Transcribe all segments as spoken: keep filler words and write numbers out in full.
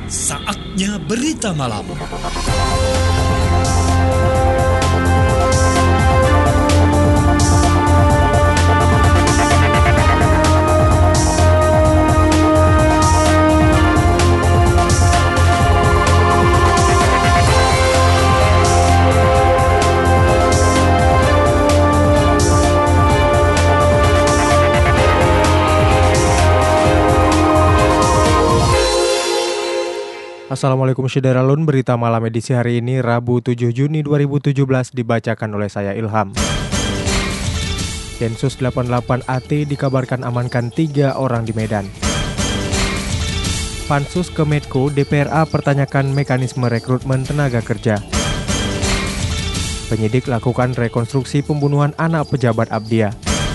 Saatnya berita malam. Assalamualaikum Syederalun, berita malam edisi hari ini Rabu tujuh Juni dua ribu tujuh belas dibacakan oleh saya Ilham. Densus delapan puluh delapan A T dikabarkan amankan tiga orang di Medan. Pansus ke Medco, D P R A pertanyakan mekanisme rekrutmen tenaga kerja. Penyidik lakukan rekonstruksi pembunuhan anak pejabat Abdiya.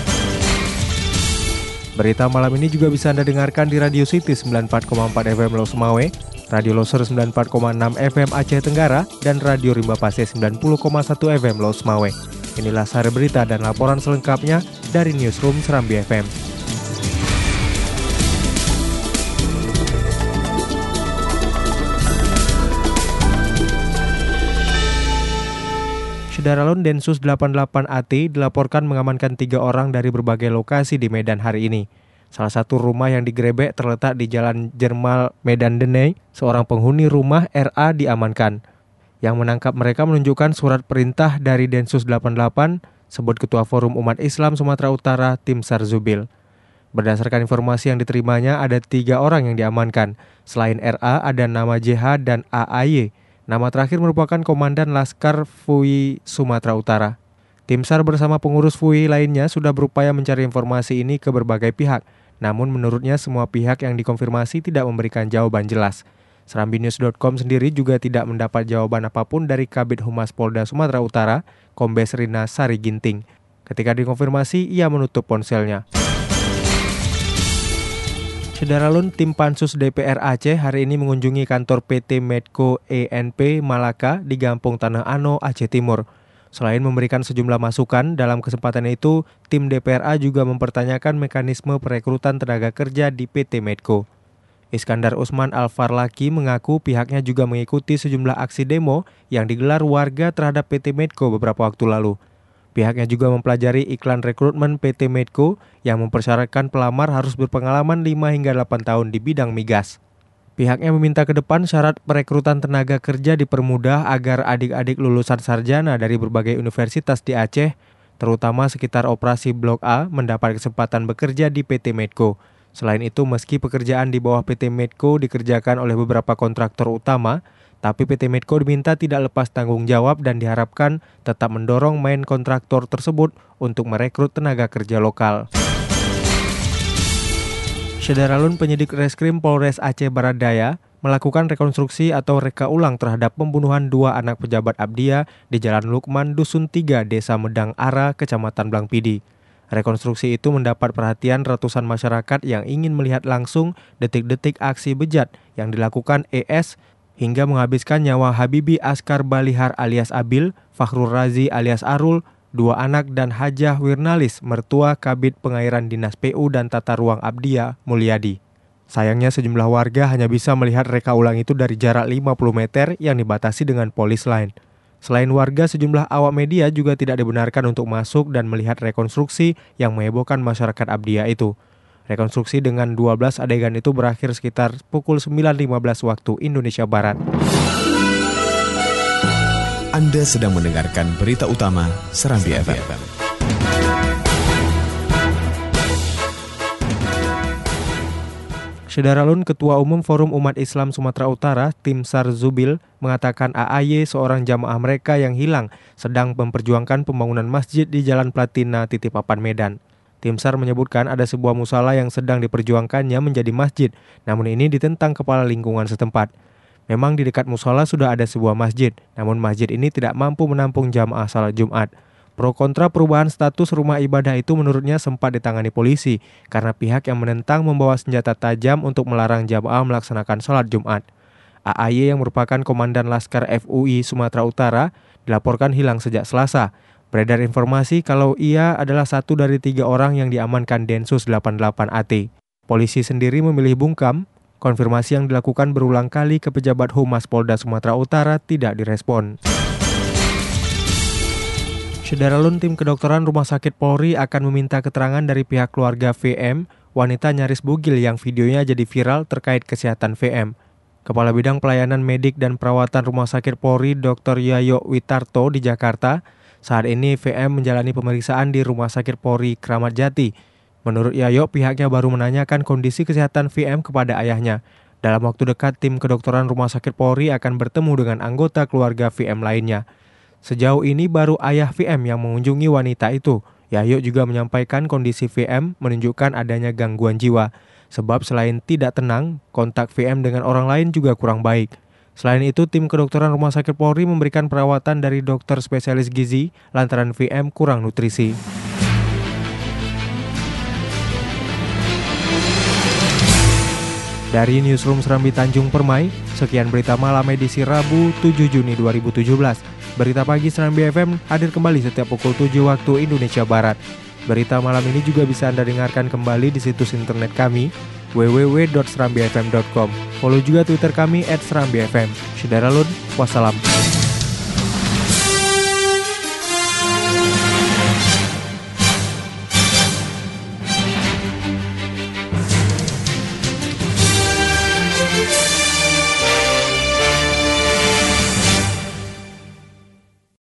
Berita malam ini juga bisa Anda dengarkan di Radio City sembilan puluh empat koma empat F M Los Mawe, Radio Loser sembilan puluh empat koma enam F M Aceh Tenggara, dan Radio Rimba Pase sembilan puluh koma satu F M Los Mawe. Inilah sari berita dan laporan selengkapnya dari Newsroom Serambi F M. Syederalun, Densus delapan puluh delapan A T dilaporkan mengamankan tiga orang dari berbagai lokasi di Medan hari ini. Salah satu rumah yang digerebek terletak di Jalan Jermal, Medan Deney. Seorang penghuni rumah R A diamankan. Yang menangkap mereka menunjukkan surat perintah dari Densus delapan puluh delapan, sebut Ketua Forum Umat Islam Sumatera Utara, Timsar Zubil. Berdasarkan informasi yang diterimanya, ada tiga orang yang diamankan. Selain R A, ada nama J H dan A A Y. Nama terakhir merupakan Komandan Laskar F U I Sumatera Utara. Timsar bersama pengurus F U I lainnya sudah berupaya mencari informasi ini ke berbagai pihak. Namun menurutnya semua pihak yang dikonfirmasi tidak memberikan jawaban jelas. Serambi News dot com sendiri juga tidak mendapat jawaban apapun dari Kabid Humas Polda Sumatera Utara, Kombes Rina Sari Ginting. Ketika dikonfirmasi, ia menutup ponselnya. Syederalun, tim Pansus D P R Aceh hari ini mengunjungi kantor P T Medco E N P Malaka di Gampung Tanah Ano, Aceh Timur. Selain memberikan sejumlah masukan, dalam kesempatan itu, tim D P R A juga mempertanyakan mekanisme perekrutan tenaga kerja di P T Medco. Iskandar Usman Al-Farlaki mengaku pihaknya juga mengikuti sejumlah aksi demo yang digelar warga terhadap P T Medco beberapa waktu lalu. Pihaknya juga mempelajari iklan rekrutmen P T Medco yang mempersyaratkan pelamar harus berpengalaman lima hingga delapan tahun di bidang migas. Pihaknya meminta ke depan syarat perekrutan tenaga kerja dipermudah agar adik-adik lulusan sarjana dari berbagai universitas di Aceh, terutama sekitar operasi Blok A, mendapat kesempatan bekerja di P T Medco. Selain itu, meski pekerjaan di bawah P T Medco dikerjakan oleh beberapa kontraktor utama, tapi P T Medco diminta tidak lepas tanggung jawab dan diharapkan tetap mendorong main kontraktor tersebut untuk merekrut tenaga kerja lokal. Syederalun, penyidik Reskrim Polres Aceh Barat Daya melakukan rekonstruksi atau reka ulang terhadap pembunuhan dua anak pejabat Abdiya di Jalan Lukman, Dusun tiga, Desa Medang Ara, Kecamatan Blangpidi. Rekonstruksi itu mendapat perhatian ratusan masyarakat yang ingin melihat langsung detik-detik aksi bejat yang dilakukan E S hingga menghabiskan nyawa Habibi Askar Balihar alias Abil, Fakhrul Razi alias Arul, dua anak, dan Hajah Wirnalis, mertua Kabid Pengairan Dinas P U dan Tata Ruang Abdiya, Mulyadi. Sayangnya sejumlah warga hanya bisa melihat reka ulang itu dari jarak lima puluh meter yang dibatasi dengan polis lain. Selain warga, sejumlah awak media juga tidak dibenarkan untuk masuk dan melihat rekonstruksi yang menghebohkan masyarakat Abdiya itu. Rekonstruksi dengan dua belas adegan itu berakhir sekitar pukul sembilan lima belas waktu Indonesia Barat. Anda sedang mendengarkan berita utama Serambi F M. Syederalun, Ketua Umum Forum Umat Islam Sumatera Utara, Timsar Zubil, mengatakan A A Y, seorang jamaah mereka yang hilang, sedang memperjuangkan pembangunan masjid di Jalan Platina, Titipapan, Medan. Timsar menyebutkan ada sebuah musala yang sedang diperjuangkannya menjadi masjid, namun ini ditentang kepala lingkungan setempat. Memang di dekat musala sudah ada sebuah masjid, namun masjid ini tidak mampu menampung jamaah salat Jumat. Pro kontra perubahan status rumah ibadah itu menurutnya sempat ditangani polisi, karena pihak yang menentang membawa senjata tajam untuk melarang jamaah melaksanakan salat Jumat. A A Y yang merupakan Komandan Laskar F U I Sumatera Utara dilaporkan hilang sejak Selasa. Beredar informasi kalau ia adalah satu dari tiga orang yang diamankan Densus delapan puluh delapan A T. Polisi sendiri memilih bungkam. Konfirmasi yang dilakukan berulang kali ke pejabat Humas Polda Sumatera Utara tidak direspon. Syederalun tim kedokteran Rumah Sakit Polri akan meminta keterangan dari pihak keluarga V M, wanita nyaris bugil yang videonya jadi viral terkait kesehatan V M. Kepala Bidang Pelayanan Medik dan Perawatan Rumah Sakit Polri dokter Yayo Witarto di Jakarta, saat ini V M menjalani pemeriksaan di Rumah Sakit Polri Kramat Jati. Menurut Yayo, pihaknya baru menanyakan kondisi kesehatan V M kepada ayahnya. Dalam waktu dekat, tim kedokteran Rumah Sakit Polri akan bertemu dengan anggota keluarga V M lainnya. Sejauh ini baru ayah V M yang mengunjungi wanita itu. Yayo juga menyampaikan kondisi V M menunjukkan adanya gangguan jiwa. Sebab selain tidak tenang, kontak V M dengan orang lain juga kurang baik. Selain itu, tim kedokteran Rumah Sakit Polri memberikan perawatan dari dokter spesialis gizi lantaran V M kurang nutrisi. Dari Newsroom Serambi Tanjung Permai, sekian berita malam edisi Rabu tujuh Juni dua ribu tujuh belas. Berita pagi Serambi F M hadir kembali setiap pukul tujuh waktu Indonesia Barat. Berita malam ini juga bisa Anda dengarkan kembali di situs internet kami w w w dot serambi f m dot com. Follow juga Twitter kami at serambi f m. Syederalun, wassalam.